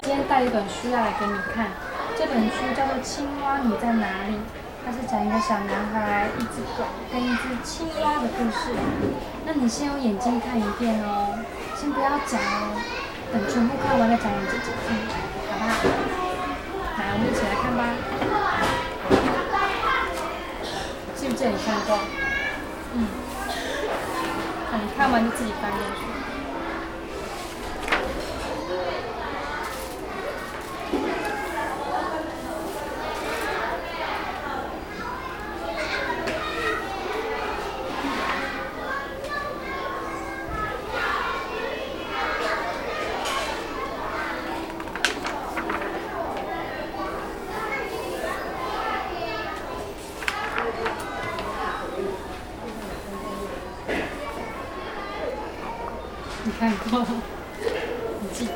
今天带一本书要来给你看，这本书叫做《青蛙你在哪里》，它是讲一个小男孩、一只狗跟一只青蛙的故事。那你先用眼睛看一遍哦，先不要讲哦，等全部看完再讲给姐姐听，好不好？来，我们一起来看吧。记不记得你看过？那你看完就自己翻过去。你看过？你记得？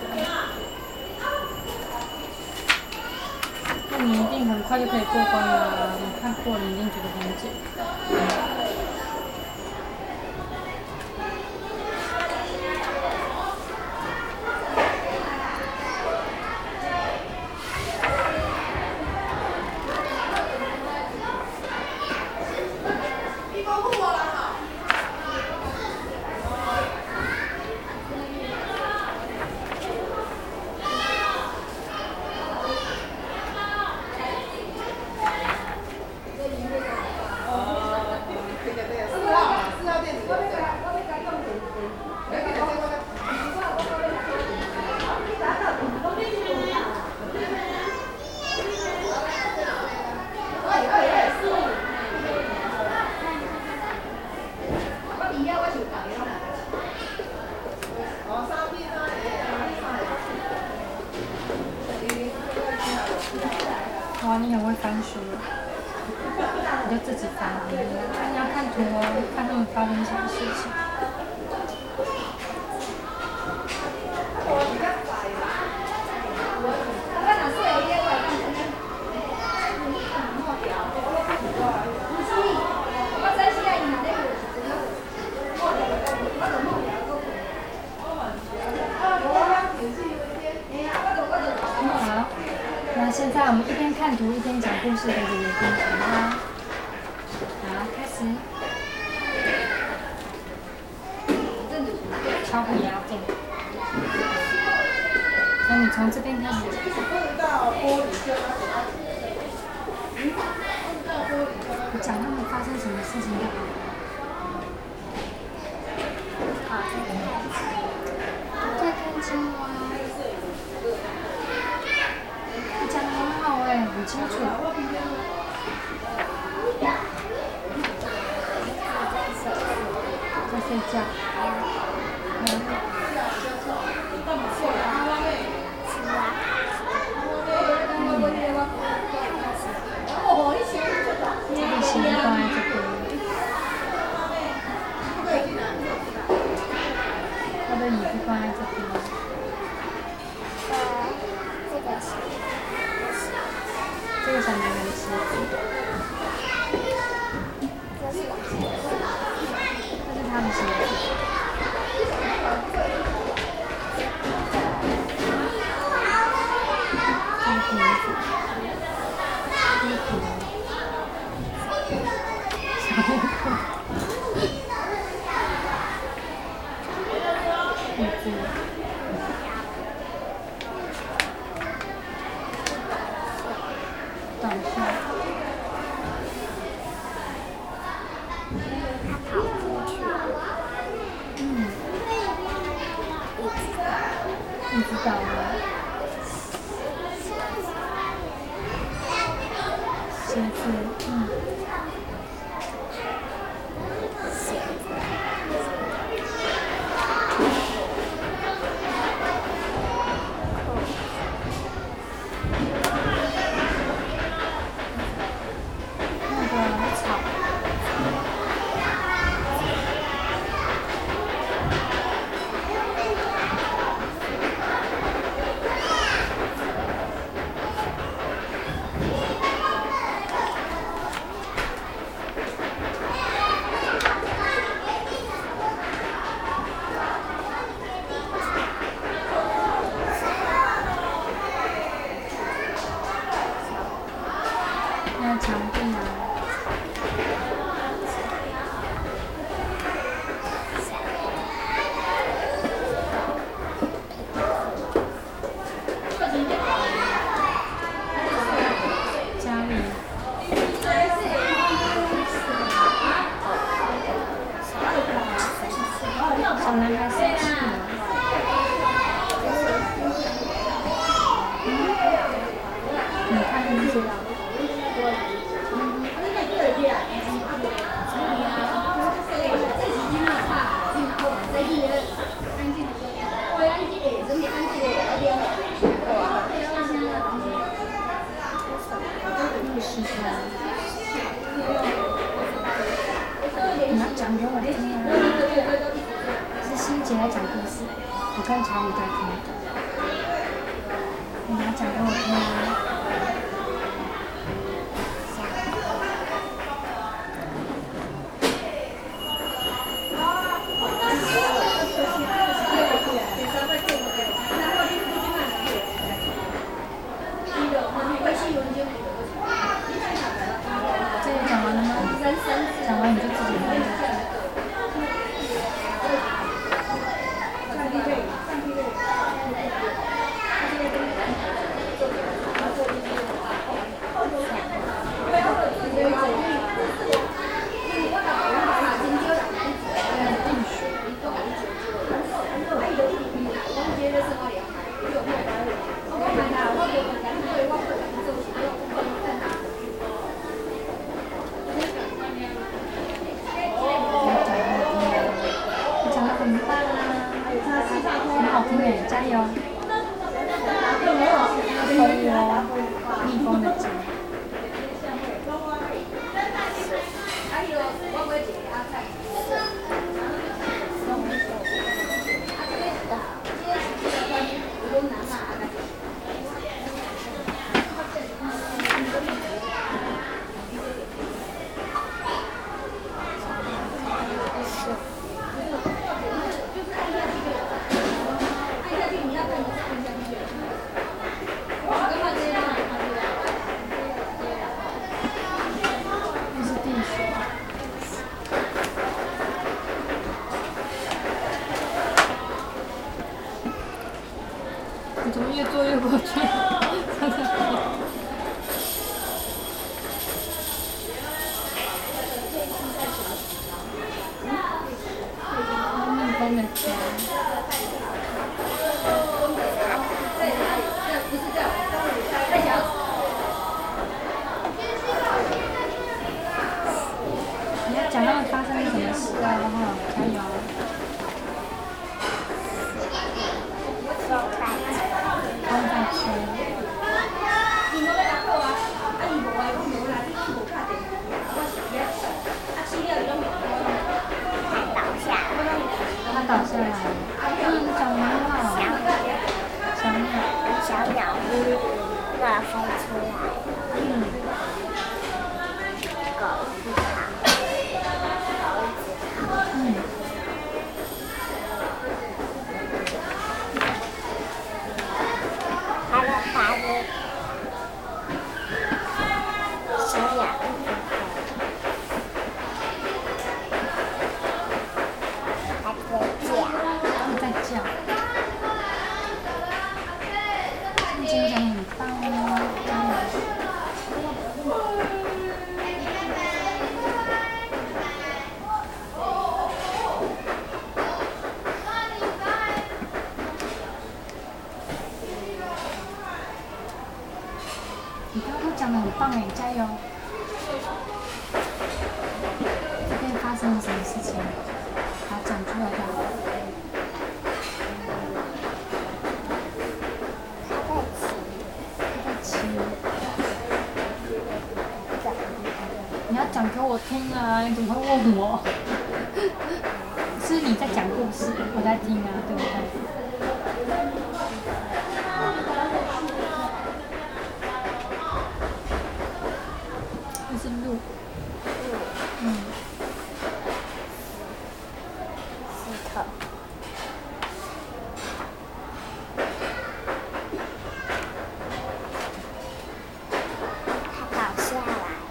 那你一定很快就可以过关了。你看过，你一定觉得很简单。哇，你很会翻书，你就自己翻。你要看图哦，看他们发生什么事情。好，那现在我们一边看图一边讲故事给姐姐听，好吗？好，开始。敲鼓也要动。那你从这边开始讲。你讲他们发生什么事情就好了。好，再看青蛙。你讲得很好哎，很清楚。在睡觉。这个行李放在这边。他的椅子放在这边。这个小男孩的鞋子。这是他的鞋子。这是瓶子。衣服。小黑裤。椅子。短袖。你知道吗？鞋子，那个草。 的墙壁啊。家里。小男孩生气了。你看看这个。石头。你要讲给我听啊！是欣姐在讲故事，我跟乔宇在听。你要讲给我听啊！这个讲完了吗？讲完你就自己翻过去。很棒啊，很好听哎，加油！蜂窝，蜜蜂的家。你怎么越做越过去？蜜蜂的家。你要讲他们发生了什么事啊？好不好？加油！风在吹。它倒下来了。讲得很好。 小鸟那飞出来。狗不好，猴子好。还有大的小鸟还在叫。你今天讲得很棒哦，加油！你刚刚都讲得很棒哎，加油！这边发生了什么事情？把它讲出来就好。他在骑。你要讲给我听啊！你怎么会问我？是你在讲故事，我在听啊，对不对？这是鹿。 石头。它倒下来。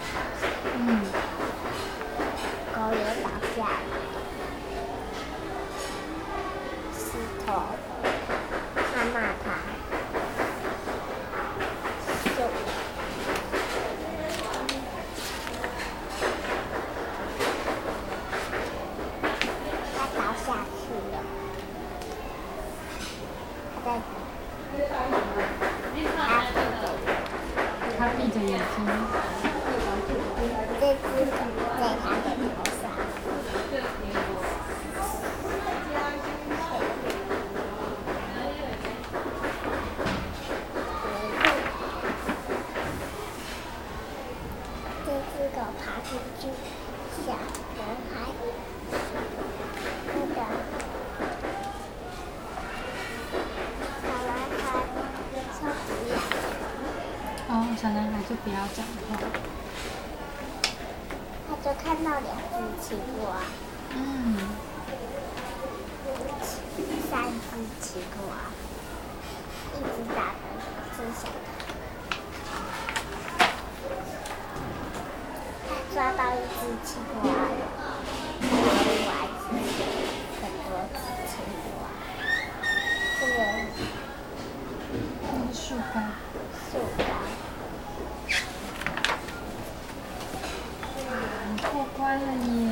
闭着眼睛。 这只狗在它的头上。这只狗爬进去，小男孩，那个小男孩说不要。 哦，小男孩就不要讲话。 他就看到2只青蛙， 嗯， 3只青蛙，一只大的，一只小的。他抓到一只青蛙了，另外一只很多只青蛙。这个那是树干。 树干， 你过关了耶！